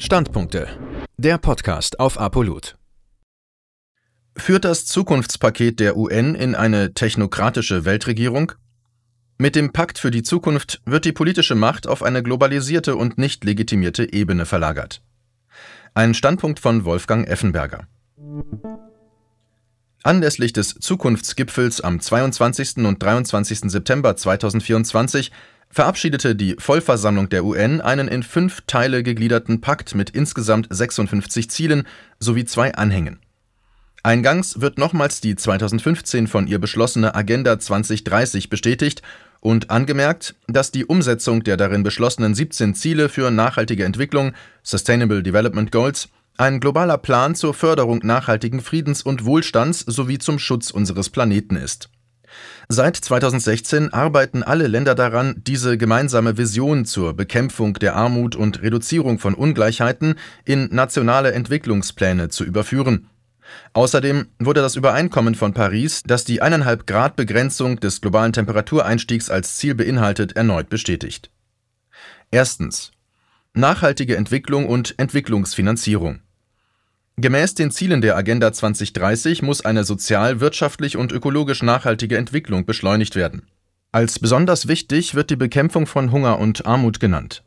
Standpunkte. Der Podcast auf Apolut. Führt das Zukunftspaket der UN in eine technokratische Weltregierung? Mit dem Pakt für die Zukunft wird die politische Macht auf eine globalisierte und nicht legitimierte Ebene verlagert. Ein Standpunkt von Wolfgang Effenberger. Anlässlich des Zukunftsgipfels am 22. und 23. September 2024 verabschiedete die Vollversammlung der UN einen in 5 Teile gegliederten Pakt mit insgesamt 56 Zielen sowie 2 Anhängen. Eingangs wird nochmals die 2015 von ihr beschlossene Agenda 2030 bestätigt und angemerkt, dass die Umsetzung der darin beschlossenen 17 Ziele für nachhaltige Entwicklung, Sustainable Development Goals, ein globaler Plan zur Förderung nachhaltigen Friedens und Wohlstands sowie zum Schutz unseres Planeten ist. Seit 2016 arbeiten alle Länder daran, diese gemeinsame Vision zur Bekämpfung der Armut und Reduzierung von Ungleichheiten in nationale Entwicklungspläne zu überführen. Außerdem wurde das Übereinkommen von Paris, das die 1,5 Grad Begrenzung des globalen Temperatureinstiegs als Ziel beinhaltet, erneut bestätigt. Erstens. Nachhaltige Entwicklung und Entwicklungsfinanzierung. Gemäß den Zielen der Agenda 2030 muss eine sozial, wirtschaftlich und ökologisch nachhaltige Entwicklung beschleunigt werden. Als besonders wichtig wird die Bekämpfung von Hunger und Armut genannt.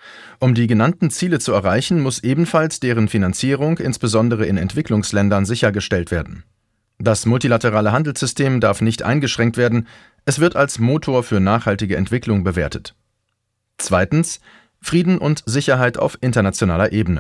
Um die genannten Ziele zu erreichen, muss ebenfalls deren Finanzierung insbesondere in Entwicklungsländern sichergestellt werden. Das multilaterale Handelssystem darf nicht eingeschränkt werden, es wird als Motor für nachhaltige Entwicklung bewertet. Zweitens. Frieden und Sicherheit auf internationaler Ebene.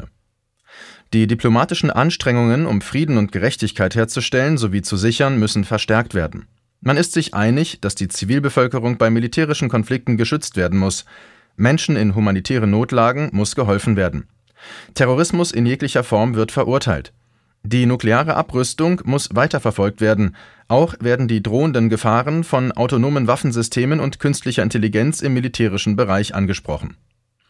Die diplomatischen Anstrengungen, um Frieden und Gerechtigkeit herzustellen sowie zu sichern, müssen verstärkt werden. Man ist sich einig, dass die Zivilbevölkerung bei militärischen Konflikten geschützt werden muss. Menschen in humanitären Notlagen muss geholfen werden. Terrorismus in jeglicher Form wird verurteilt. Die nukleare Abrüstung muss weiterverfolgt werden. Auch werden die drohenden Gefahren von autonomen Waffensystemen und künstlicher Intelligenz im militärischen Bereich angesprochen.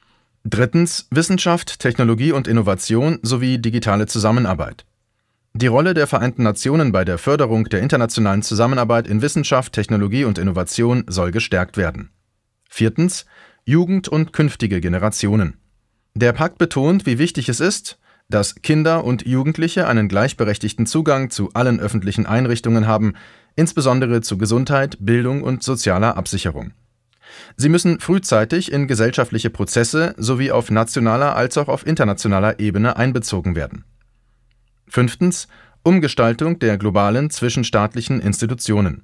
Drittens. Wissenschaft, Technologie und Innovation sowie digitale Zusammenarbeit. Die Rolle der Vereinten Nationen bei der Förderung der internationalen Zusammenarbeit in Wissenschaft, Technologie und Innovation soll gestärkt werden. Viertens. Jugend und künftige Generationen. Der Pakt betont, wie wichtig es ist, dass Kinder und Jugendliche einen gleichberechtigten Zugang zu allen öffentlichen Einrichtungen haben, insbesondere zu Gesundheit, Bildung und sozialer Absicherung. Sie müssen frühzeitig in gesellschaftliche Prozesse sowie auf nationaler als auch auf internationaler Ebene einbezogen werden. Fünftens. Umgestaltung der globalen zwischenstaatlichen Institutionen.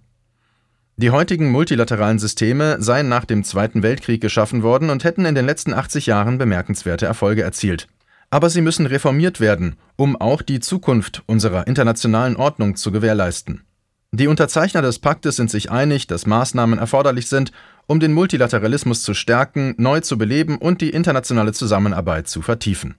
Die heutigen multilateralen Systeme seien nach dem Zweiten Weltkrieg geschaffen worden und hätten in den letzten 80 Jahren bemerkenswerte Erfolge erzielt. Aber sie müssen reformiert werden, um auch die Zukunft unserer internationalen Ordnung zu gewährleisten. Die Unterzeichner des Paktes sind sich einig, dass Maßnahmen erforderlich sind, um den Multilateralismus zu stärken, neu zu beleben und die internationale Zusammenarbeit zu vertiefen.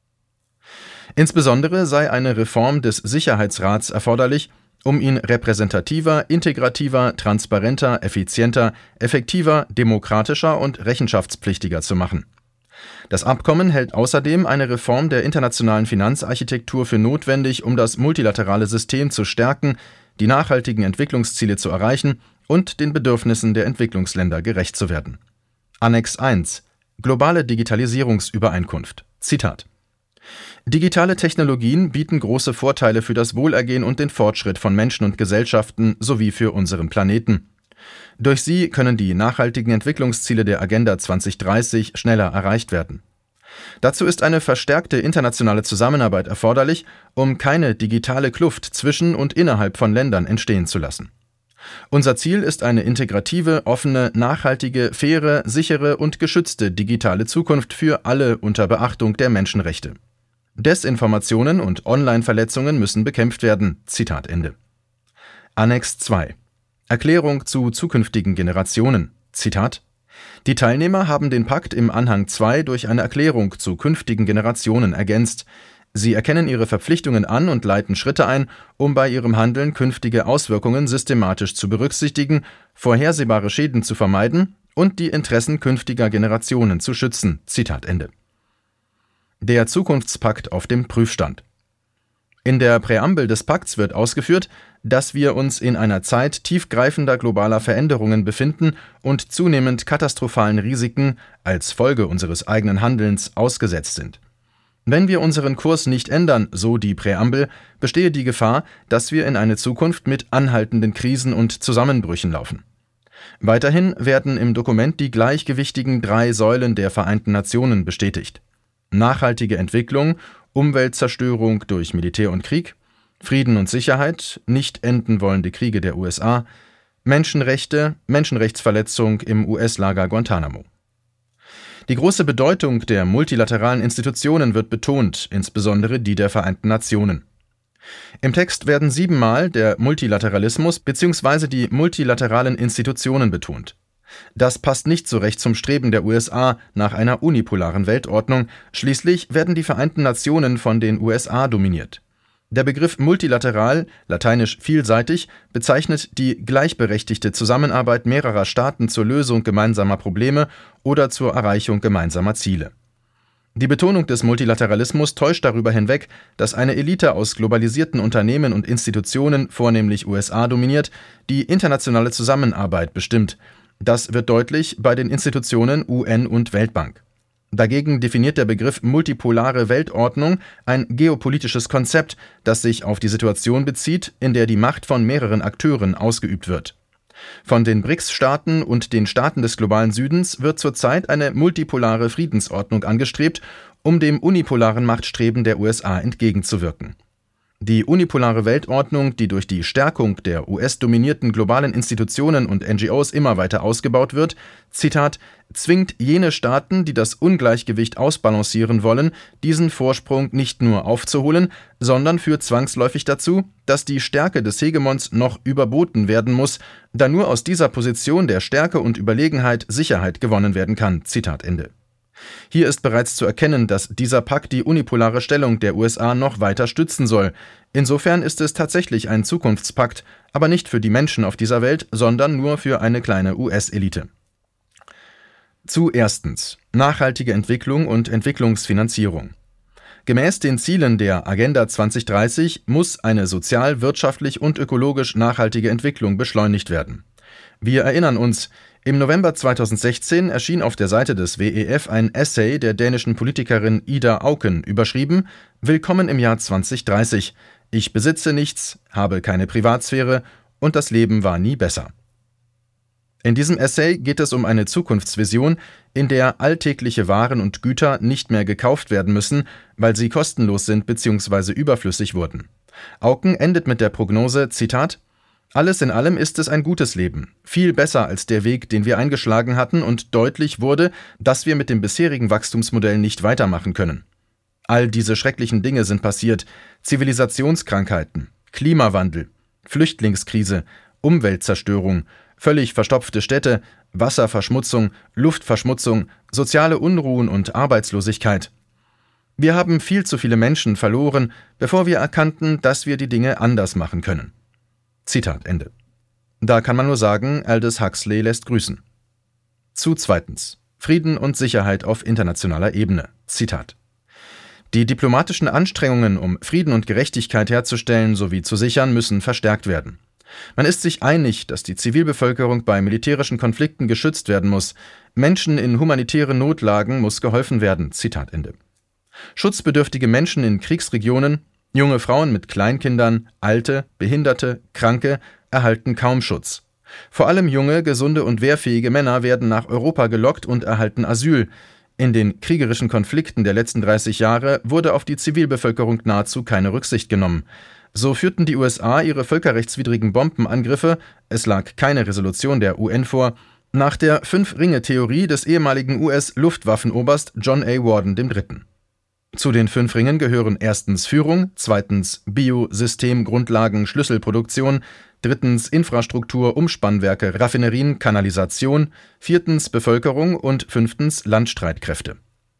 Insbesondere sei eine Reform des Sicherheitsrats erforderlich, um ihn repräsentativer, integrativer, transparenter, effizienter, effektiver, demokratischer und rechenschaftspflichtiger zu machen. Das Abkommen hält außerdem eine Reform der internationalen Finanzarchitektur für notwendig, um das multilaterale System zu stärken, die nachhaltigen Entwicklungsziele zu erreichen und den Bedürfnissen der Entwicklungsländer gerecht zu werden. Annex 1. Globale Digitalisierungsübereinkunft. Zitat. Digitale Technologien bieten große Vorteile für das Wohlergehen und den Fortschritt von Menschen und Gesellschaften sowie für unseren Planeten. Durch sie können die nachhaltigen Entwicklungsziele der Agenda 2030 schneller erreicht werden. Dazu ist eine verstärkte internationale Zusammenarbeit erforderlich, um keine digitale Kluft zwischen und innerhalb von Ländern entstehen zu lassen. Unser Ziel ist eine integrative, offene, nachhaltige, faire, sichere und geschützte digitale Zukunft für alle unter Beachtung der Menschenrechte. Desinformationen und Online-Verletzungen müssen bekämpft werden. Zitat Ende. Annex 2. Erklärung zu zukünftigen Generationen. Zitat. Die Teilnehmer haben den Pakt im Anhang 2 durch eine Erklärung zu künftigen Generationen ergänzt. Sie erkennen ihre Verpflichtungen an und leiten Schritte ein, um bei ihrem Handeln künftige Auswirkungen systematisch zu berücksichtigen, vorhersehbare Schäden zu vermeiden und die Interessen künftiger Generationen zu schützen. Zitat Ende. Der Zukunftspakt auf dem Prüfstand. In der Präambel des Pakts wird ausgeführt, dass wir uns in einer Zeit tiefgreifender globaler Veränderungen befinden und zunehmend katastrophalen Risiken als Folge unseres eigenen Handelns ausgesetzt sind. Wenn wir unseren Kurs nicht ändern, so die Präambel, bestehe die Gefahr, dass wir in eine Zukunft mit anhaltenden Krisen und Zusammenbrüchen laufen. Weiterhin werden im Dokument die gleichgewichtigen 3 Säulen der Vereinten Nationen bestätigt: nachhaltige Entwicklung, Umweltzerstörung durch Militär und Krieg, Frieden und Sicherheit, nicht enden wollende Kriege der USA, Menschenrechte, Menschenrechtsverletzung im US-Lager Guantanamo. Die große Bedeutung der multilateralen Institutionen wird betont, insbesondere die der Vereinten Nationen. Im Text werden 7-mal der Multilateralismus bzw. die multilateralen Institutionen betont. Das passt nicht so recht zum Streben der USA nach einer unipolaren Weltordnung, schließlich werden die Vereinten Nationen von den USA dominiert. Der Begriff multilateral, lateinisch vielseitig, bezeichnet die gleichberechtigte Zusammenarbeit mehrerer Staaten zur Lösung gemeinsamer Probleme oder zur Erreichung gemeinsamer Ziele. Die Betonung des Multilateralismus täuscht darüber hinweg, dass eine Elite aus globalisierten Unternehmen und Institutionen, vornehmlich USA dominiert, die internationale Zusammenarbeit bestimmt. Das wird deutlich bei den Institutionen UN und Weltbank. Dagegen definiert der Begriff multipolare Weltordnung ein geopolitisches Konzept, das sich auf die Situation bezieht, in der die Macht von mehreren Akteuren ausgeübt wird. Von den BRICS-Staaten und den Staaten des globalen Südens wird zurzeit eine multipolare Friedensordnung angestrebt, um dem unipolaren Machtstreben der USA entgegenzuwirken. Die unipolare Weltordnung, die durch die Stärkung der US-dominierten globalen Institutionen und NGOs immer weiter ausgebaut wird, Zitat, zwingt jene Staaten, die das Ungleichgewicht ausbalancieren wollen, diesen Vorsprung nicht nur aufzuholen, sondern führt zwangsläufig dazu, dass die Stärke des Hegemons noch überboten werden muss, da nur aus dieser Position der Stärke und Überlegenheit Sicherheit gewonnen werden kann. Zitat Ende. Hier ist bereits zu erkennen, dass dieser Pakt die unipolare Stellung der USA noch weiter stützen soll. Insofern ist es tatsächlich ein Zukunftspakt, aber nicht für die Menschen auf dieser Welt, sondern nur für eine kleine US-Elite. Zu erstens: nachhaltige Entwicklung und Entwicklungsfinanzierung. Gemäß den Zielen der Agenda 2030 muss eine sozial, wirtschaftlich und ökologisch nachhaltige Entwicklung beschleunigt werden. Wir erinnern uns, im November 2016 erschien auf der Seite des WEF ein Essay der dänischen Politikerin Ida Auken, überschrieben »Willkommen im Jahr 2030. Ich besitze nichts, habe keine Privatsphäre und das Leben war nie besser.« In diesem Essay geht es um eine Zukunftsvision, in der alltägliche Waren und Güter nicht mehr gekauft werden müssen, weil sie kostenlos sind bzw. überflüssig wurden. Auken endet mit der Prognose, Zitat, »Alles in allem ist es ein gutes Leben, viel besser als der Weg, den wir eingeschlagen hatten, und deutlich wurde, dass wir mit dem bisherigen Wachstumsmodell nicht weitermachen können. All diese schrecklichen Dinge sind passiert: Zivilisationskrankheiten, Klimawandel, Flüchtlingskrise, Umweltzerstörung, völlig verstopfte Städte, Wasserverschmutzung, Luftverschmutzung, soziale Unruhen und Arbeitslosigkeit. Wir haben viel zu viele Menschen verloren, bevor wir erkannten, dass wir die Dinge anders machen können.« Zitat Ende. Da kann man nur sagen, Aldous Huxley lässt grüßen. Zu zweitens: Frieden und Sicherheit auf internationaler Ebene. Zitat: Die diplomatischen Anstrengungen, um Frieden und Gerechtigkeit herzustellen sowie zu sichern, müssen verstärkt werden. Man ist sich einig, dass die Zivilbevölkerung bei militärischen Konflikten geschützt werden muss. Menschen in humanitären Notlagen muss geholfen werden. Zitat Ende. Schutzbedürftige Menschen in Kriegsregionen, junge Frauen mit Kleinkindern, Alte, Behinderte, Kranke erhalten kaum Schutz. Vor allem junge, gesunde und wehrfähige Männer werden nach Europa gelockt und erhalten Asyl. In den kriegerischen Konflikten der letzten 30 Jahre wurde auf die Zivilbevölkerung nahezu keine Rücksicht genommen. So führten die USA ihre völkerrechtswidrigen Bombenangriffe, es lag keine Resolution der UN vor, nach der 5-Ringe-Theorie des ehemaligen US-Luftwaffenoberst John A. Warden III. Zu den 5 Ringen gehören erstens Führung, zweitens Biosystemgrundlagen Schlüsselproduktion, drittens Infrastruktur, Umspannwerke, Raffinerien, Kanalisation, viertens Bevölkerung und fünftens Landstreitkräfte.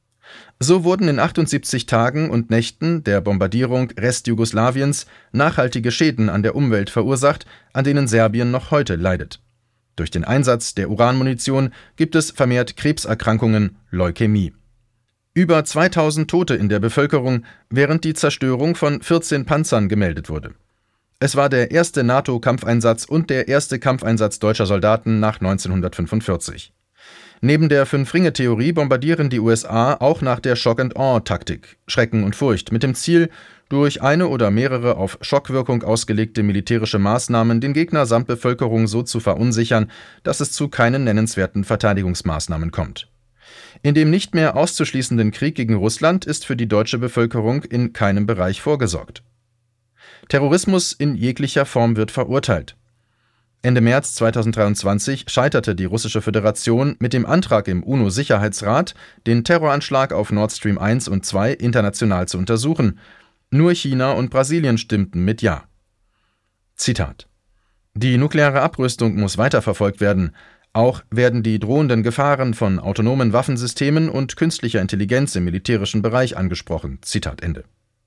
So wurden in 78 Tagen und Nächten der Bombardierung Restjugoslawiens nachhaltige Schäden an der Umwelt verursacht, an denen Serbien noch heute leidet. Durch den Einsatz der Uranmunition gibt es vermehrt Krebserkrankungen, Leukämie. Über 2000 Tote in der Bevölkerung, während die Zerstörung von 14 Panzern gemeldet wurde. Es war der erste NATO-Kampfeinsatz und der erste Kampfeinsatz deutscher Soldaten nach 1945. Neben der Fünf-Ringe-Theorie bombardieren die USA auch nach der Shock-and-Awe-Taktik, Schrecken und Furcht, mit dem Ziel, durch eine oder mehrere auf Schockwirkung ausgelegte militärische Maßnahmen den Gegner samt Bevölkerung so zu verunsichern, dass es zu keinen nennenswerten Verteidigungsmaßnahmen kommt. In dem nicht mehr auszuschließenden Krieg gegen Russland ist für die deutsche Bevölkerung in keinem Bereich vorgesorgt. Terrorismus in jeglicher Form wird verurteilt. Ende März 2023 scheiterte die Russische Föderation mit dem Antrag im UNO-Sicherheitsrat, den Terroranschlag auf Nord Stream 1 und 2 international zu untersuchen. Nur China und Brasilien stimmten mit Ja. Zitat: Die nukleare Abrüstung muss weiterverfolgt werden. Auch werden die drohenden Gefahren von autonomen Waffensystemen und künstlicher Intelligenz im militärischen Bereich angesprochen. Zitat Ende.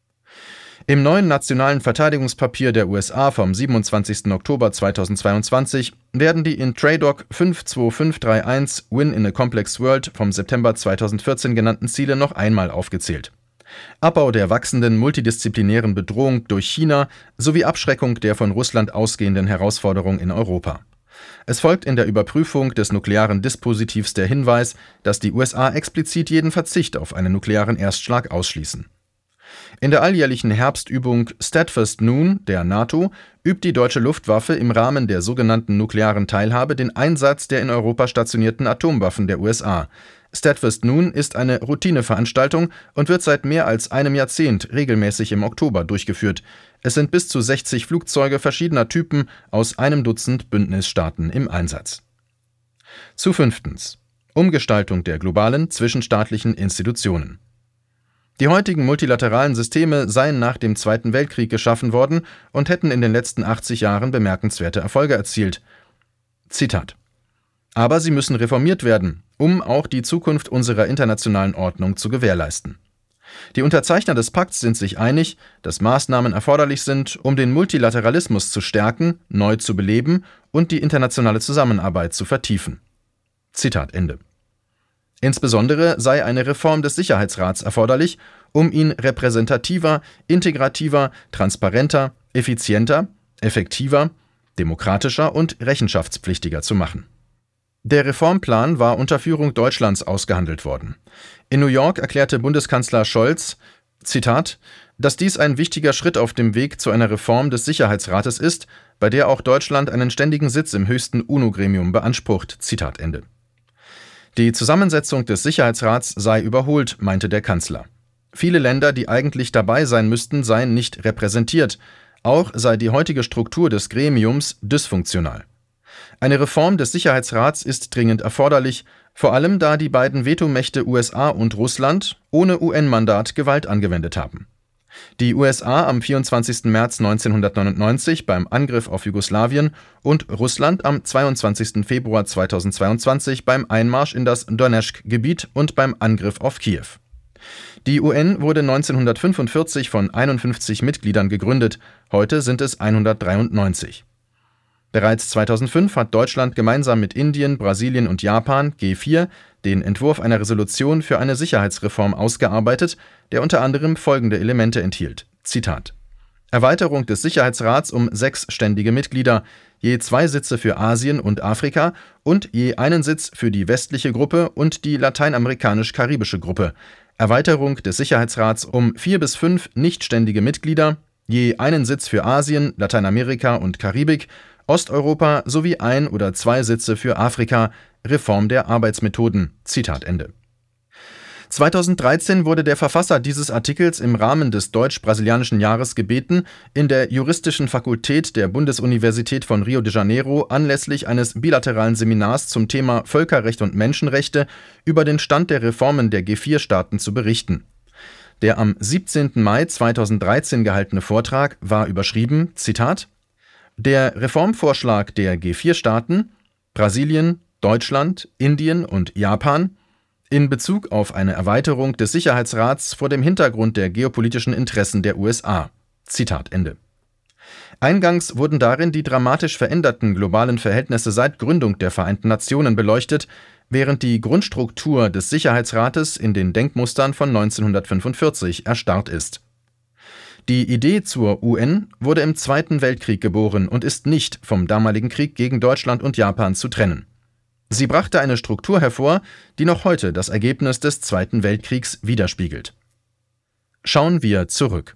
Im neuen nationalen Verteidigungspapier der USA vom 27. Oktober 2022 werden die in TRADOC 52531 Win in a Complex World vom September 2014 genannten Ziele noch einmal aufgezählt. Abbau der wachsenden multidisziplinären Bedrohung durch China sowie Abschreckung der von Russland ausgehenden Herausforderung in Europa. Es folgt in der Überprüfung des nuklearen Dispositivs der Hinweis, dass die USA explizit jeden Verzicht auf einen nuklearen Erstschlag ausschließen. In der alljährlichen Herbstübung Steadfast Noon der NATO übt die deutsche Luftwaffe im Rahmen der sogenannten nuklearen Teilhabe den Einsatz der in Europa stationierten Atomwaffen der USA. Steadfast Noon ist eine Routineveranstaltung und wird seit mehr als einem Jahrzehnt regelmäßig im Oktober durchgeführt. Es sind bis zu 60 Flugzeuge verschiedener Typen aus einem Dutzend Bündnisstaaten im Einsatz. Zu fünftens: Umgestaltung der globalen zwischenstaatlichen Institutionen. Die heutigen multilateralen Systeme seien nach dem Zweiten Weltkrieg geschaffen worden und hätten in den letzten 80 Jahren bemerkenswerte Erfolge erzielt. Zitat: Aber sie müssen reformiert werden, um auch die Zukunft unserer internationalen Ordnung zu gewährleisten. Die Unterzeichner des Pakts sind sich einig, dass Maßnahmen erforderlich sind, um den Multilateralismus zu stärken, neu zu beleben und die internationale Zusammenarbeit zu vertiefen. Zitat Ende. Insbesondere sei eine Reform des Sicherheitsrats erforderlich, um ihn repräsentativer, integrativer, transparenter, effizienter, effektiver, demokratischer und rechenschaftspflichtiger zu machen. Der Reformplan war unter Führung Deutschlands ausgehandelt worden. In New York erklärte Bundeskanzler Scholz, Zitat, dass dies ein wichtiger Schritt auf dem Weg zu einer Reform des Sicherheitsrates ist, bei der auch Deutschland einen ständigen Sitz im höchsten UNO-Gremium beansprucht. Zitat Ende. Die Zusammensetzung des Sicherheitsrats sei überholt, meinte der Kanzler. Viele Länder, die eigentlich dabei sein müssten, seien nicht repräsentiert. Auch sei die heutige Struktur des Gremiums dysfunktional. Eine Reform des Sicherheitsrats ist dringend erforderlich, vor allem da die beiden Vetomächte USA und Russland ohne UN-Mandat Gewalt angewendet haben. Die USA am 24. März 1999 beim Angriff auf Jugoslawien und Russland am 22. Februar 2022 beim Einmarsch in das Donezk-Gebiet und beim Angriff auf Kiew. Die UN wurde 1945 von 51 Mitgliedern gegründet, heute sind es 193. Bereits 2005 hat Deutschland gemeinsam mit Indien, Brasilien und Japan G4 den Entwurf einer Resolution für eine Sicherheitsreform ausgearbeitet, der unter anderem folgende Elemente enthielt. Zitat: Erweiterung des Sicherheitsrats um 6 ständige Mitglieder, je 2 Sitze für Asien und Afrika und je einen Sitz für die westliche Gruppe und die lateinamerikanisch-karibische Gruppe. Erweiterung des Sicherheitsrats um 4 bis 5 nichtständige Mitglieder, je einen Sitz für Asien, Lateinamerika und Karibik, Osteuropa sowie 1 oder 2 Sitze für Afrika, Reform der Arbeitsmethoden. Zitat Ende. 2013 wurde der Verfasser dieses Artikels im Rahmen des Deutsch-Brasilianischen Jahres gebeten, in der Juristischen Fakultät der Bundesuniversität von Rio de Janeiro anlässlich eines bilateralen Seminars zum Thema Völkerrecht und Menschenrechte über den Stand der Reformen der G4-Staaten zu berichten. Der am 17. Mai 2013 gehaltene Vortrag war überschrieben, Zitat: Der Reformvorschlag der G4-Staaten, Brasilien, Deutschland, Indien und Japan, in Bezug auf eine Erweiterung des Sicherheitsrats vor dem Hintergrund der geopolitischen Interessen der USA. Zitat Ende. Eingangs wurden darin die dramatisch veränderten globalen Verhältnisse seit Gründung der Vereinten Nationen beleuchtet, während die Grundstruktur des Sicherheitsrates in den Denkmustern von 1945 erstarrt ist. Die Idee zur UN wurde im Zweiten Weltkrieg geboren und ist nicht vom damaligen Krieg gegen Deutschland und Japan zu trennen. Sie brachte eine Struktur hervor, die noch heute das Ergebnis des Zweiten Weltkriegs widerspiegelt. Schauen wir zurück.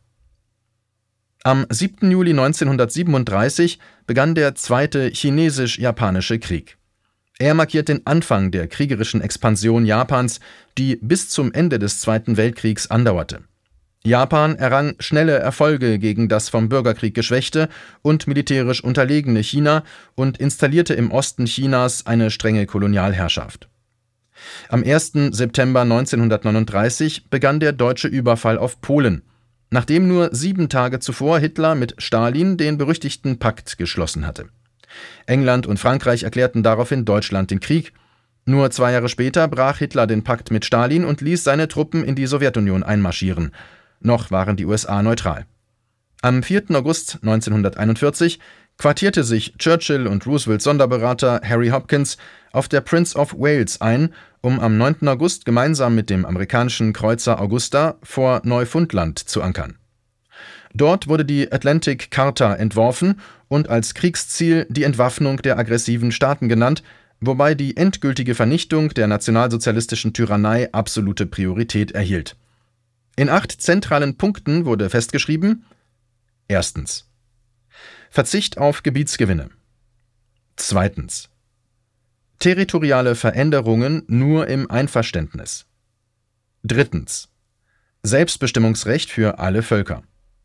Am 7. Juli 1937 begann der Zweite Chinesisch-Japanische Krieg. Er markiert den Anfang der kriegerischen Expansion Japans, die bis zum Ende des Zweiten Weltkriegs andauerte. Japan errang schnelle Erfolge gegen das vom Bürgerkrieg geschwächte und militärisch unterlegene China und installierte im Osten Chinas eine strenge Kolonialherrschaft. Am 1. September 1939 begann der deutsche Überfall auf Polen, nachdem nur 7 Tage zuvor Hitler mit Stalin den berüchtigten Pakt geschlossen hatte. England und Frankreich erklärten daraufhin Deutschland den Krieg. Nur 2 Jahre später brach Hitler den Pakt mit Stalin und ließ seine Truppen in die Sowjetunion einmarschieren. Noch waren die USA neutral. Am 4. August 1941 quartierte sich Churchill und Roosevelts Sonderberater Harry Hopkins auf der Prince of Wales ein, um am 9. August gemeinsam mit dem amerikanischen Kreuzer Augusta vor Neufundland zu ankern. Dort wurde die Atlantic Charta entworfen und als Kriegsziel die Entwaffnung der aggressiven Staaten genannt, wobei die endgültige Vernichtung der nationalsozialistischen Tyrannei absolute Priorität erhielt. In 8 zentralen Punkten wurde festgeschrieben: Erstens. Verzicht auf Gebietsgewinne. Zweitens. Territoriale Veränderungen nur im Einverständnis. Drittens. Selbstbestimmungsrecht für alle Völker.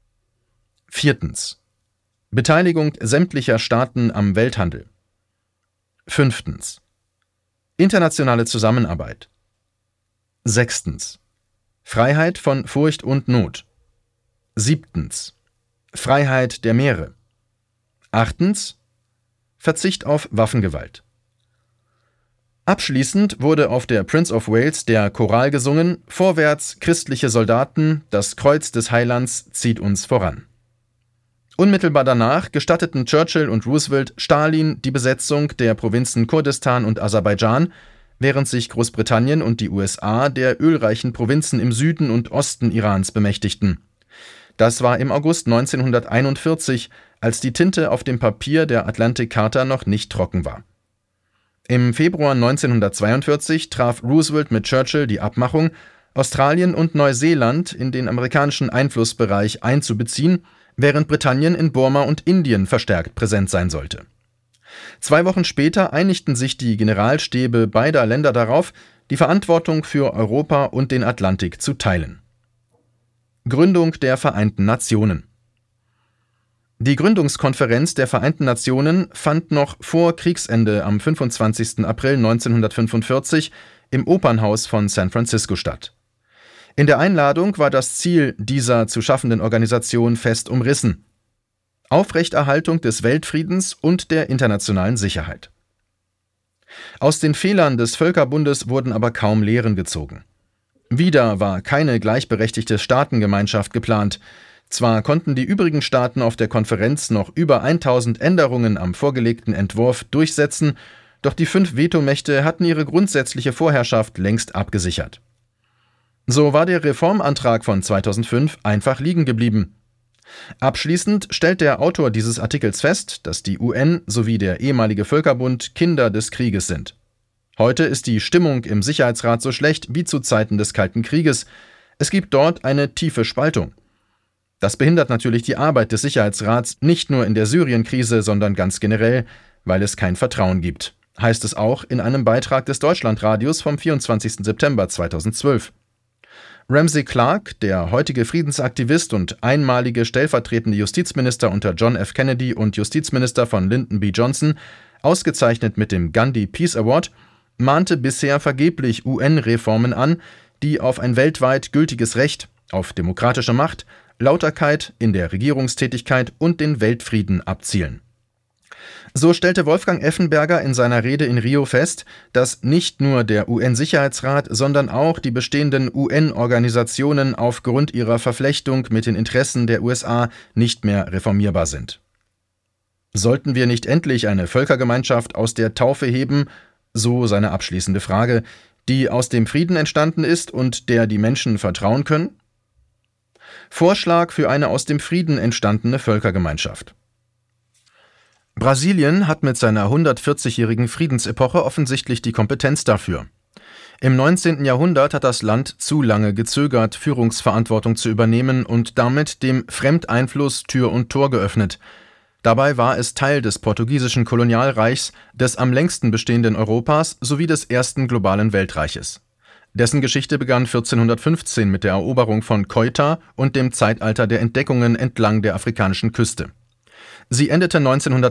Viertens. Beteiligung sämtlicher Staaten am Welthandel. Fünftens. Internationale Zusammenarbeit. Sechstens. Freiheit von Furcht und Not. Siebtens. Freiheit der Meere. Achtens. Verzicht auf Waffengewalt. Abschließend wurde auf der Prince of Wales der Choral gesungen: Vorwärts, christliche Soldaten, das Kreuz des Heilands zieht uns voran. Unmittelbar danach gestatteten Churchill und Roosevelt Stalin die Besetzung der Provinzen Kurdistan und Aserbaidschan, während sich Großbritannien und die USA der ölreichen Provinzen im Süden und Osten Irans bemächtigten. Das war im August 1941, als die Tinte auf dem Papier der Atlantic Charta noch nicht trocken war. Im Februar 1942 traf Roosevelt mit Churchill die Abmachung, Australien und Neuseeland in den amerikanischen Einflussbereich einzubeziehen, während Britannien in Burma und Indien verstärkt präsent sein sollte. 2 Wochen später einigten sich die Generalstäbe beider Länder darauf, die Verantwortung für Europa und den Atlantik zu teilen. Gründung der Vereinten Nationen. Die Gründungskonferenz der Vereinten Nationen fand noch vor Kriegsende am 25. April 1945 im Opernhaus von San Francisco statt. In der Einladung war das Ziel dieser zu schaffenden Organisation fest umrissen: Aufrechterhaltung des Weltfriedens und der internationalen Sicherheit. Aus den Fehlern des Völkerbundes wurden aber kaum Lehren gezogen. Wieder war keine gleichberechtigte Staatengemeinschaft geplant. Zwar konnten die übrigen Staaten auf der Konferenz noch über 1000 Änderungen am vorgelegten Entwurf durchsetzen, doch die 5 Vetomächte hatten ihre grundsätzliche Vorherrschaft längst abgesichert. So war der Reformantrag von 2005 einfach liegen geblieben. Abschließend stellt der Autor dieses Artikels fest, dass die UN sowie der ehemalige Völkerbund Kinder des Krieges sind. Heute ist die Stimmung im Sicherheitsrat so schlecht wie zu Zeiten des Kalten Krieges. Es gibt dort eine tiefe Spaltung. Das behindert natürlich die Arbeit des Sicherheitsrats nicht nur in der Syrien-Krise, sondern ganz generell, weil es kein Vertrauen gibt, heißt es auch in einem Beitrag des Deutschlandradios vom 24. September 2012. Ramsey Clark, der heutige Friedensaktivist und einmalige stellvertretende Justizminister unter John F. Kennedy und Justizminister von Lyndon B. Johnson, ausgezeichnet mit dem Gandhi Peace Award, mahnte bisher vergeblich UN-Reformen an, die auf ein weltweit gültiges Recht, auf demokratische Macht, Lauterkeit in der Regierungstätigkeit und den Weltfrieden abzielen. So stellte Wolfgang Effenberger in seiner Rede in Rio fest, dass nicht nur der UN-Sicherheitsrat, sondern auch die bestehenden UN-Organisationen aufgrund ihrer Verflechtung mit den Interessen der USA nicht mehr reformierbar sind. Sollten wir nicht endlich eine Völkergemeinschaft aus der Taufe heben, so seine abschließende Frage, die aus dem Frieden entstanden ist und der die Menschen vertrauen können? Vorschlag für eine aus dem Frieden entstandene Völkergemeinschaft. Brasilien hat mit seiner 140-jährigen Friedensepoche offensichtlich die Kompetenz dafür. Im 19. Jahrhundert hat das Land zu lange gezögert, Führungsverantwortung zu übernehmen und damit dem Fremdeinfluss Tür und Tor geöffnet. Dabei war es Teil des portugiesischen Kolonialreichs, des am längsten bestehenden Europas sowie des ersten globalen Weltreiches. Dessen Geschichte begann 1415 mit der Eroberung von Ceuta und dem Zeitalter der Entdeckungen entlang der afrikanischen Küste. Sie endete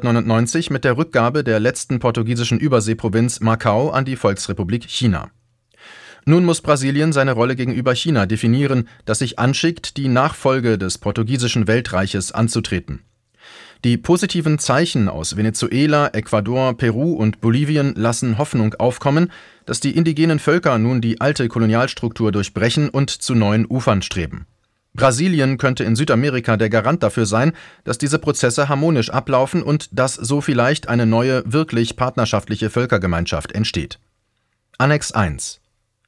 1999 mit der Rückgabe der letzten portugiesischen Überseeprovinz Macau an die Volksrepublik China. Nun muss Brasilien seine Rolle gegenüber China definieren, das sich anschickt, die Nachfolge des portugiesischen Weltreiches anzutreten. Die positiven Zeichen aus Venezuela, Ecuador, Peru und Bolivien lassen Hoffnung aufkommen, dass die indigenen Völker nun die alte Kolonialstruktur durchbrechen und zu neuen Ufern streben. Brasilien könnte in Südamerika der Garant dafür sein, dass diese Prozesse harmonisch ablaufen und dass so vielleicht eine neue, wirklich partnerschaftliche Völkergemeinschaft entsteht. Annex 1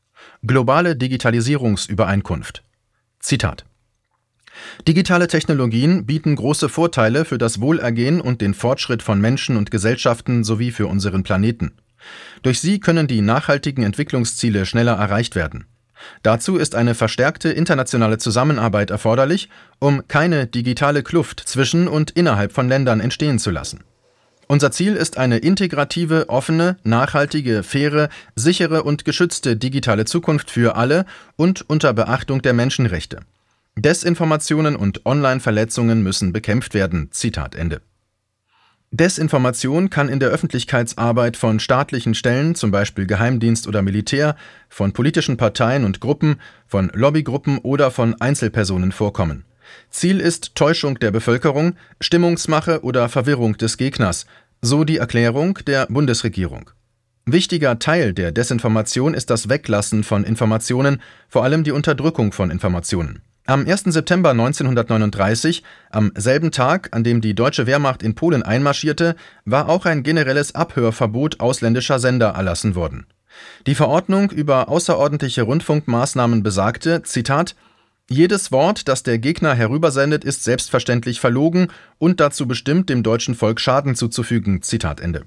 Globale Digitalisierungsübereinkunft. Zitat: Digitale Technologien bieten große Vorteile für das Wohlergehen und den Fortschritt von Menschen und Gesellschaften sowie für unseren Planeten. Durch sie können die nachhaltigen Entwicklungsziele schneller erreicht werden. Dazu ist eine verstärkte internationale Zusammenarbeit erforderlich, um keine digitale Kluft zwischen und innerhalb von Ländern entstehen zu lassen. Unser Ziel ist eine integrative, offene, nachhaltige, faire, sichere und geschützte digitale Zukunft für alle und unter Beachtung der Menschenrechte. Desinformationen und Online-Verletzungen müssen bekämpft werden. Zitat Ende. Desinformation kann in der Öffentlichkeitsarbeit von staatlichen Stellen, zum Beispiel Geheimdienst oder Militär, von politischen Parteien und Gruppen, von Lobbygruppen oder von Einzelpersonen vorkommen. Ziel ist Täuschung der Bevölkerung, Stimmungsmache oder Verwirrung des Gegners, so die Erklärung der Bundesregierung. Wichtiger Teil der Desinformation ist das Weglassen von Informationen, vor allem die Unterdrückung von Informationen. Am 1. September 1939, am selben Tag, an dem die deutsche Wehrmacht in Polen einmarschierte, war auch ein generelles Abhörverbot ausländischer Sender erlassen worden. Die Verordnung über außerordentliche Rundfunkmaßnahmen besagte, Zitat: Jedes Wort, das der Gegner herübersendet, ist selbstverständlich verlogen und dazu bestimmt, dem deutschen Volk Schaden zuzufügen. Zitat Ende.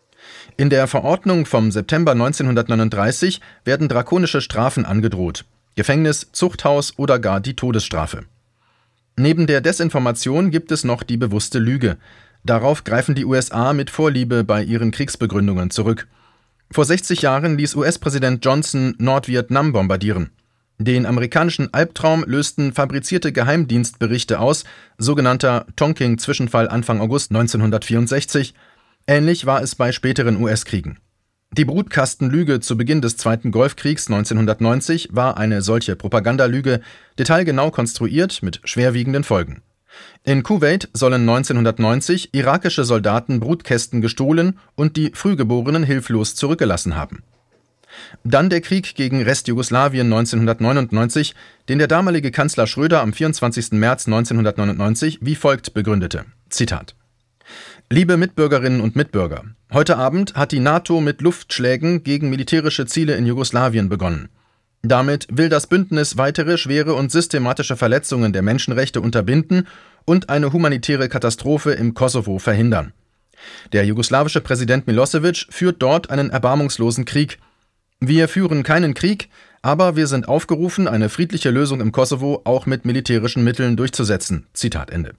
In der Verordnung vom September 1939 werden drakonische Strafen angedroht: Gefängnis, Zuchthaus oder gar die Todesstrafe. Neben der Desinformation gibt es noch die bewusste Lüge. Darauf greifen die USA mit Vorliebe bei ihren Kriegsbegründungen zurück. Vor 60 Jahren ließ US-Präsident Johnson Nordvietnam bombardieren. Den amerikanischen Albtraum lösten fabrizierte Geheimdienstberichte aus, sogenannter Tonking-Zwischenfall Anfang August 1964. Ähnlich war es bei späteren US-Kriegen. Die Brutkastenlüge zu Beginn des Zweiten Golfkriegs 1990 war eine solche Propagandalüge, detailgenau konstruiert mit schwerwiegenden Folgen. In Kuwait sollen 1990 irakische Soldaten Brutkästen gestohlen und die Frühgeborenen hilflos zurückgelassen haben. Dann der Krieg gegen Restjugoslawien 1999, den der damalige Kanzler Schröder am 24. März 1999 wie folgt begründete. Zitat: Liebe Mitbürgerinnen und Mitbürger, heute Abend hat die NATO mit Luftschlägen gegen militärische Ziele in Jugoslawien begonnen. Damit will das Bündnis weitere schwere und systematische Verletzungen der Menschenrechte unterbinden und eine humanitäre Katastrophe im Kosovo verhindern. Der jugoslawische Präsident Milosevic führt dort einen erbarmungslosen Krieg. Wir führen keinen Krieg, aber wir sind aufgerufen, eine friedliche Lösung im Kosovo auch mit militärischen Mitteln durchzusetzen. Zitat Ende.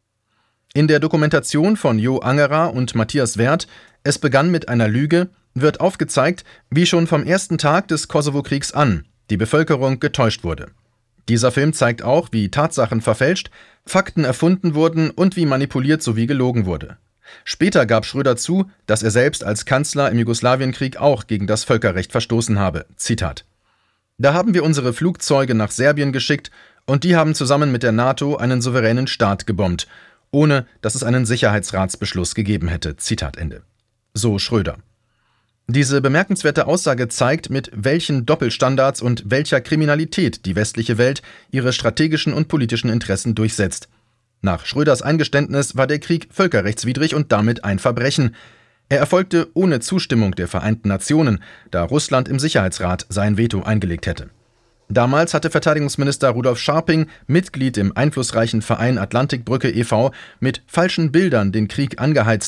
In der Dokumentation von Jo Angerer und Matthias Werth, Es begann mit einer Lüge, wird aufgezeigt, wie schon vom ersten Tag des Kosovo-Kriegs an die Bevölkerung getäuscht wurde. Dieser Film zeigt auch, wie Tatsachen verfälscht, Fakten erfunden wurden und wie manipuliert sowie gelogen wurde. Später gab Schröder zu, dass er selbst als Kanzler im Jugoslawienkrieg auch gegen das Völkerrecht verstoßen habe. Zitat: Da haben wir unsere Flugzeuge nach Serbien geschickt und die haben zusammen mit der NATO einen souveränen Staat gebombt, ohne dass es einen Sicherheitsratsbeschluss gegeben hätte. Zitat Ende. So Schröder. Diese bemerkenswerte Aussage zeigt, mit welchen Doppelstandards und welcher Kriminalität die westliche Welt ihre strategischen und politischen Interessen durchsetzt. Nach Schröders Eingeständnis war der Krieg völkerrechtswidrig und damit ein Verbrechen. Er erfolgte ohne Zustimmung der Vereinten Nationen, da Russland im Sicherheitsrat sein Veto eingelegt hätte. Damals hatte Verteidigungsminister Rudolf Scharping, Mitglied im einflussreichen Verein Atlantikbrücke e.V., mit falschen Bildern den Krieg angeheizt.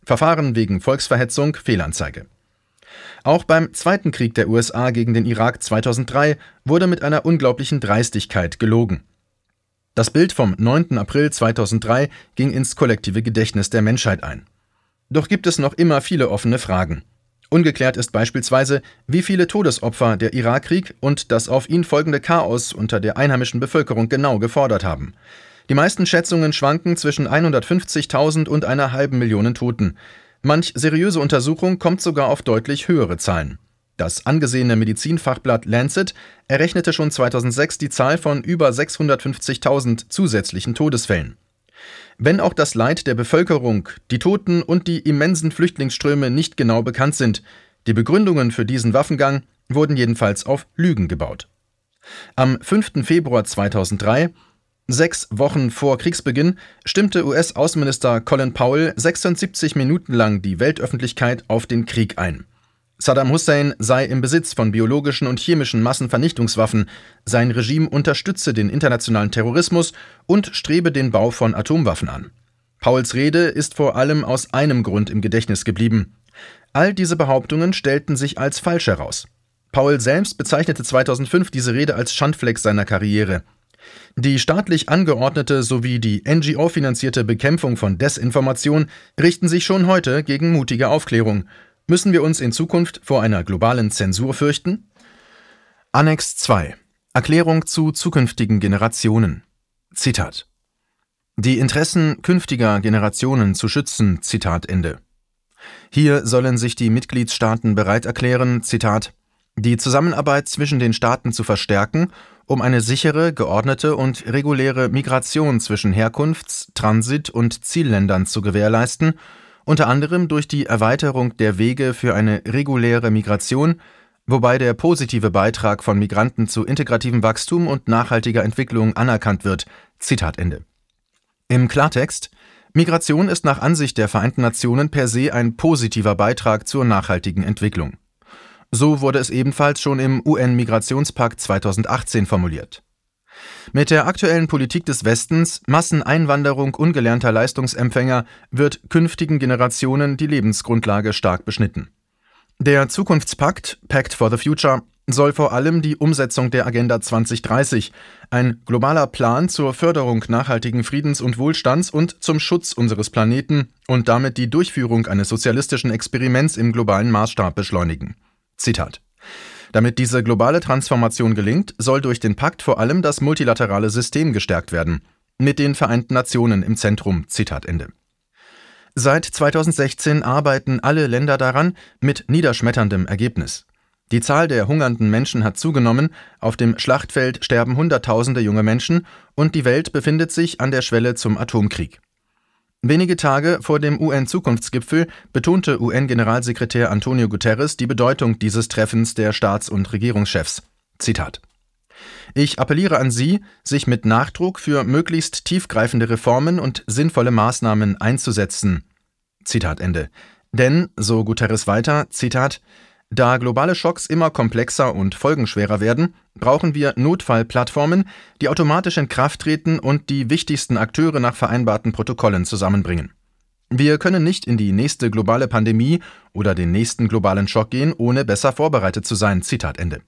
Verfahren wegen Volksverhetzung, Fehlanzeige. Auch beim zweiten Krieg der USA gegen den Irak 2003 wurde mit einer unglaublichen Dreistigkeit gelogen. Das Bild vom 9. April 2003 ging ins kollektive Gedächtnis der Menschheit ein. Doch gibt es noch immer viele offene Fragen. Ungeklärt ist beispielsweise, wie viele Todesopfer der Irakkrieg und das auf ihn folgende Chaos unter der einheimischen Bevölkerung genau gefordert haben. Die meisten Schätzungen schwanken zwischen 150.000 und einer halben Million Toten. Manch seriöse Untersuchung kommt sogar auf deutlich höhere Zahlen. Das angesehene Medizinfachblatt Lancet errechnete schon 2006 die Zahl von über 650.000 zusätzlichen Todesfällen. Wenn auch das Leid der Bevölkerung, die Toten und die immensen Flüchtlingsströme nicht genau bekannt sind, die Begründungen für diesen Waffengang wurden jedenfalls auf Lügen gebaut. Am 5. Februar 2003, 6 Wochen vor Kriegsbeginn, stimmte US-Außenminister Colin Powell 76 Minuten lang die Weltöffentlichkeit auf den Krieg ein. Saddam Hussein sei im Besitz von biologischen und chemischen Massenvernichtungswaffen, sein Regime unterstütze den internationalen Terrorismus und strebe den Bau von Atomwaffen an. Powells Rede ist vor allem aus einem Grund im Gedächtnis geblieben. All diese Behauptungen stellten sich als falsch heraus. Powell selbst bezeichnete 2005 diese Rede als Schandfleck seiner Karriere. Die staatlich angeordnete sowie die NGO-finanzierte Bekämpfung von Desinformation richten sich schon heute gegen mutige Aufklärung. Müssen wir uns in Zukunft vor einer globalen Zensur fürchten? Annex 2. Erklärung zu zukünftigen Generationen. Zitat. Die Interessen künftiger Generationen zu schützen. Zitat Ende. Hier sollen sich die Mitgliedstaaten bereit erklären, Zitat, die Zusammenarbeit zwischen den Staaten zu verstärken, um eine sichere, geordnete und reguläre Migration zwischen Herkunfts-, Transit- und Zielländern zu gewährleisten, unter anderem durch die Erweiterung der Wege für eine reguläre Migration, wobei der positive Beitrag von Migranten zu integrativem Wachstum und nachhaltiger Entwicklung anerkannt wird. Zitat Ende. Im Klartext: Migration ist nach Ansicht der Vereinten Nationen per se ein positiver Beitrag zur nachhaltigen Entwicklung. So wurde es ebenfalls schon im UN-Migrationspakt 2018 formuliert. Mit der aktuellen Politik des Westens, Masseneinwanderung ungelernter Leistungsempfänger, wird künftigen Generationen die Lebensgrundlage stark beschnitten. Der Zukunftspakt, Pact for the Future, soll vor allem die Umsetzung der Agenda 2030, ein globaler Plan zur Förderung nachhaltigen Friedens und Wohlstands und zum Schutz unseres Planeten und damit die Durchführung eines sozialistischen Experiments im globalen Maßstab beschleunigen. Zitat. Damit diese globale Transformation gelingt, soll durch den Pakt vor allem das multilaterale System gestärkt werden, mit den Vereinten Nationen im Zentrum. Zitat Ende. Seit 2016 arbeiten alle Länder daran, mit niederschmetterndem Ergebnis. Die Zahl der hungernden Menschen hat zugenommen, auf dem Schlachtfeld sterben Hunderttausende junge Menschen und die Welt befindet sich an der Schwelle zum Atomkrieg. Wenige Tage vor dem UN-Zukunftsgipfel betonte UN-Generalsekretär Antonio Guterres die Bedeutung dieses Treffens der Staats- und Regierungschefs. Zitat. Ich appelliere an Sie, sich mit Nachdruck für möglichst tiefgreifende Reformen und sinnvolle Maßnahmen einzusetzen. Zitat Ende. Denn, so Guterres weiter, Zitat, da globale Schocks immer komplexer und folgenschwerer werden, brauchen wir Notfallplattformen, die automatisch in Kraft treten und die wichtigsten Akteure nach vereinbarten Protokollen zusammenbringen. Wir können nicht in die nächste globale Pandemie oder den nächsten globalen Schock gehen, ohne besser vorbereitet zu sein. Zitat Ende.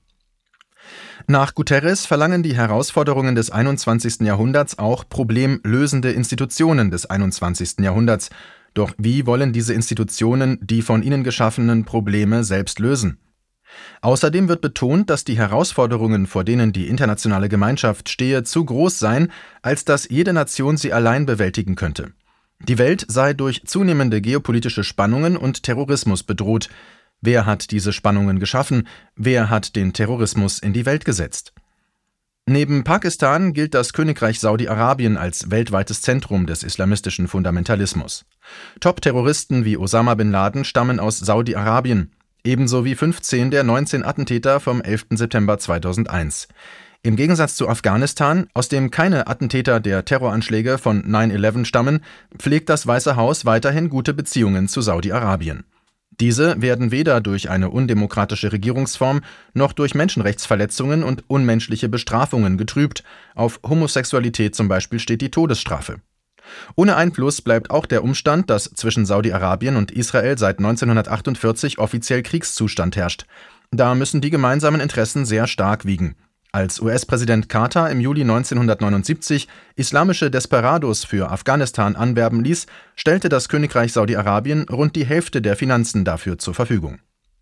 Nach Guterres verlangen die Herausforderungen des 21. Jahrhunderts auch problemlösende Institutionen des 21. Jahrhunderts. Doch wie wollen diese Institutionen die von ihnen geschaffenen Probleme selbst lösen? Außerdem wird betont, dass die Herausforderungen, vor denen die internationale Gemeinschaft stehe, zu groß seien, als dass jede Nation sie allein bewältigen könnte. Die Welt sei durch zunehmende geopolitische Spannungen und Terrorismus bedroht. Wer hat diese Spannungen geschaffen? Wer hat den Terrorismus in die Welt gesetzt? Neben Pakistan gilt das Königreich Saudi-Arabien als weltweites Zentrum des islamistischen Fundamentalismus. Top-Terroristen wie Osama bin Laden stammen aus Saudi-Arabien, ebenso wie 15 der 19 Attentäter vom 11. September 2001. Im Gegensatz zu Afghanistan, aus dem keine Attentäter der Terroranschläge von 9/11 stammen, pflegt das Weiße Haus weiterhin gute Beziehungen zu Saudi-Arabien. Diese werden weder durch eine undemokratische Regierungsform noch durch Menschenrechtsverletzungen und unmenschliche Bestrafungen getrübt. Auf Homosexualität zum Beispiel steht die Todesstrafe. Ohne Einfluss bleibt auch der Umstand, dass zwischen Saudi-Arabien und Israel seit 1948 offiziell Kriegszustand herrscht. Da müssen die gemeinsamen Interessen sehr stark wiegen. Als US-Präsident Carter im Juli 1979 islamische Desperados für Afghanistan anwerben ließ, stellte das Königreich Saudi-Arabien rund die Hälfte der Finanzen dafür zur Verfügung.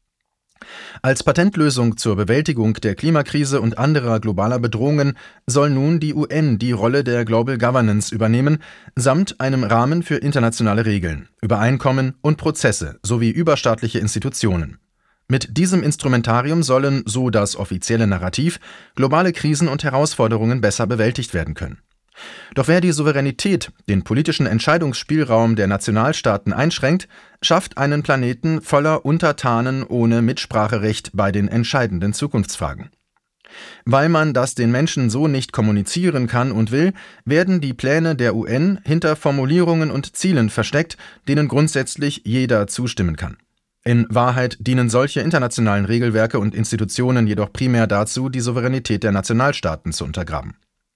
Als Patentlösung zur Bewältigung der Klimakrise und anderer globaler Bedrohungen soll nun die UN die Rolle der Global Governance übernehmen, samt einem Rahmen für internationale Regeln, Übereinkommen und Prozesse sowie überstaatliche Institutionen. Mit diesem Instrumentarium sollen, so das offizielle Narrativ, globale Krisen und Herausforderungen besser bewältigt werden können. Doch wer die Souveränität, den politischen Entscheidungsspielraum der Nationalstaaten einschränkt, schafft einen Planeten voller Untertanen ohne Mitspracherecht bei den entscheidenden Zukunftsfragen. Weil man das den Menschen so nicht kommunizieren kann und will, werden die Pläne der UN hinter Formulierungen und Zielen versteckt, denen grundsätzlich jeder zustimmen kann. In Wahrheit dienen solche internationalen Regelwerke und Institutionen jedoch primär dazu, die Souveränität der Nationalstaaten zu untergraben.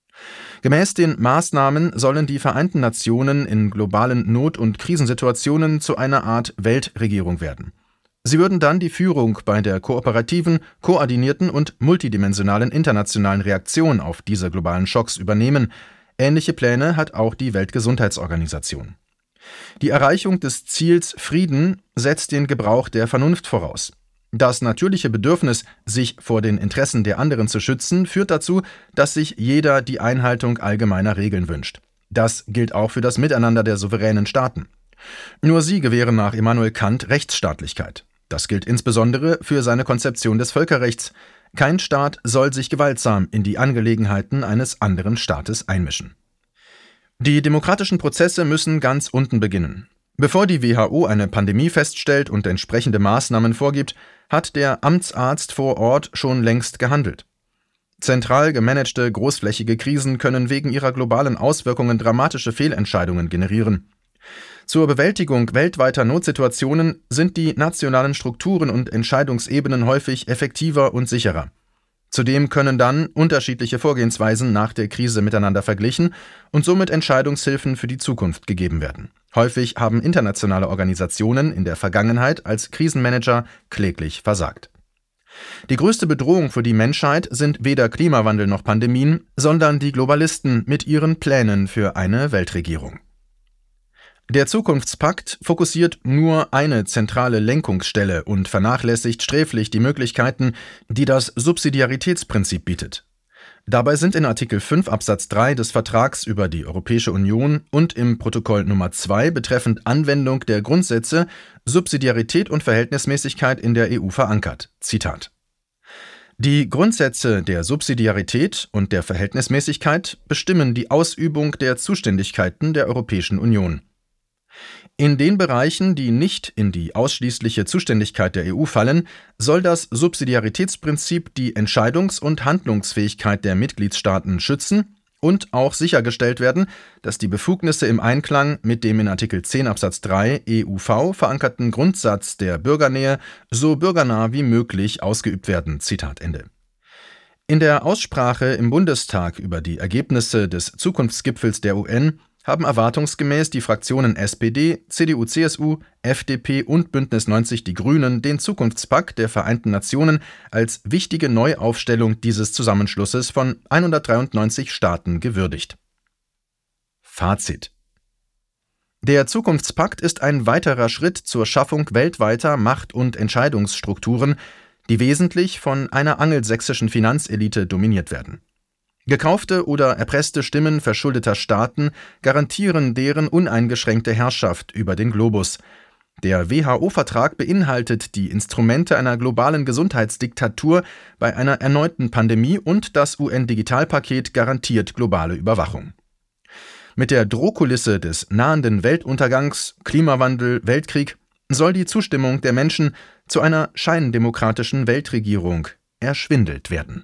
Gemäß den Maßnahmen sollen die Vereinten Nationen in globalen Not- und Krisensituationen zu einer Art Weltregierung werden. Sie würden dann die Führung bei der kooperativen, koordinierten und multidimensionalen internationalen Reaktion auf diese globalen Schocks übernehmen. Ähnliche Pläne hat auch die Weltgesundheitsorganisation. Die Erreichung des Ziels Frieden setzt den Gebrauch der Vernunft voraus. Das natürliche Bedürfnis, sich vor den Interessen der anderen zu schützen, führt dazu, dass sich jeder die Einhaltung allgemeiner Regeln wünscht. Das gilt auch für das Miteinander der souveränen Staaten. Nur sie gewähren nach Immanuel Kant Rechtsstaatlichkeit. Das gilt insbesondere für seine Konzeption des Völkerrechts. Kein Staat soll sich gewaltsam in die Angelegenheiten eines anderen Staates einmischen. Die demokratischen Prozesse müssen ganz unten beginnen. Bevor die WHO eine Pandemie feststellt und entsprechende Maßnahmen vorgibt, hat der Amtsarzt vor Ort schon längst gehandelt. Zentral gemanagte großflächige Krisen können wegen ihrer globalen Auswirkungen dramatische Fehlentscheidungen generieren. Zur Bewältigung weltweiter Notsituationen sind die nationalen Strukturen und Entscheidungsebenen häufig effektiver und sicherer. Zudem können dann unterschiedliche Vorgehensweisen nach der Krise miteinander verglichen und somit Entscheidungshilfen für die Zukunft gegeben werden. Häufig haben internationale Organisationen in der Vergangenheit als Krisenmanager kläglich versagt. Die größte Bedrohung für die Menschheit sind weder Klimawandel noch Pandemien, sondern die Globalisten mit ihren Plänen für eine Weltregierung. Der Zukunftspakt fokussiert nur eine zentrale Lenkungsstelle und vernachlässigt sträflich die Möglichkeiten, die das Subsidiaritätsprinzip bietet. Dabei sind in Artikel 5 Absatz 3 des Vertrags über die Europäische Union und im Protokoll Nummer 2 betreffend Anwendung der Grundsätze Subsidiarität und Verhältnismäßigkeit in der EU verankert. Zitat: Die Grundsätze der Subsidiarität und der Verhältnismäßigkeit bestimmen die Ausübung der Zuständigkeiten der Europäischen Union. In den Bereichen, die nicht in die ausschließliche Zuständigkeit der EU fallen, soll das Subsidiaritätsprinzip die Entscheidungs- und Handlungsfähigkeit der Mitgliedstaaten schützen und auch sichergestellt werden, dass die Befugnisse im Einklang mit dem in Artikel 10 Absatz 3 EUV verankerten Grundsatz der Bürgernähe so bürgernah wie möglich ausgeübt werden. Zitat Ende. In der Aussprache im Bundestag über die Ergebnisse des Zukunftsgipfels der UN haben erwartungsgemäß die Fraktionen SPD, CDU/CSU, FDP und Bündnis 90 Die Grünen den Zukunftspakt der Vereinten Nationen als wichtige Neuaufstellung dieses Zusammenschlusses von 193 Staaten gewürdigt. Fazit: Der Zukunftspakt ist ein weiterer Schritt zur Schaffung weltweiter Macht- und Entscheidungsstrukturen, die wesentlich von einer angelsächsischen Finanzelite dominiert werden. Gekaufte oder erpresste Stimmen verschuldeter Staaten garantieren deren uneingeschränkte Herrschaft über den Globus. Der WHO-Vertrag beinhaltet die Instrumente einer globalen Gesundheitsdiktatur bei einer erneuten Pandemie und das UN-Digitalpaket garantiert globale Überwachung. Mit der Drohkulisse des nahenden Weltuntergangs, Klimawandel, Weltkrieg soll die Zustimmung der Menschen zu einer scheindemokratischen Weltregierung erschwindelt werden.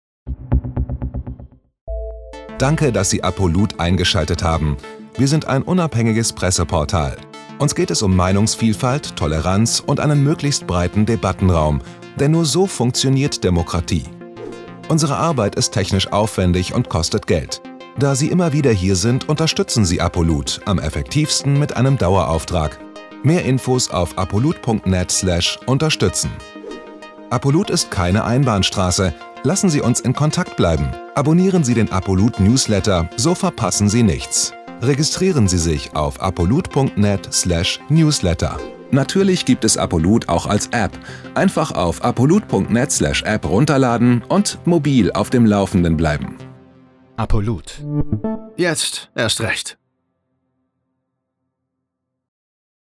Danke, dass Sie Apolut eingeschaltet haben. Wir sind ein unabhängiges Presseportal. Uns geht es um Meinungsvielfalt, Toleranz und einen möglichst breiten Debattenraum, denn nur so funktioniert Demokratie. Unsere Arbeit ist technisch aufwendig und kostet Geld. Da Sie immer wieder hier sind, unterstützen Sie Apolut am effektivsten mit einem Dauerauftrag. Mehr Infos auf apolut.net/unterstützen. Apolut ist keine Einbahnstraße. Lassen Sie uns in Kontakt bleiben. Abonnieren Sie den Apolut Newsletter, so verpassen Sie nichts. Registrieren Sie sich auf apolut.net/newsletter. Natürlich gibt es Apolut auch als App. Einfach auf apolut.net/app runterladen und mobil auf dem Laufenden bleiben. Apolut. Jetzt erst recht.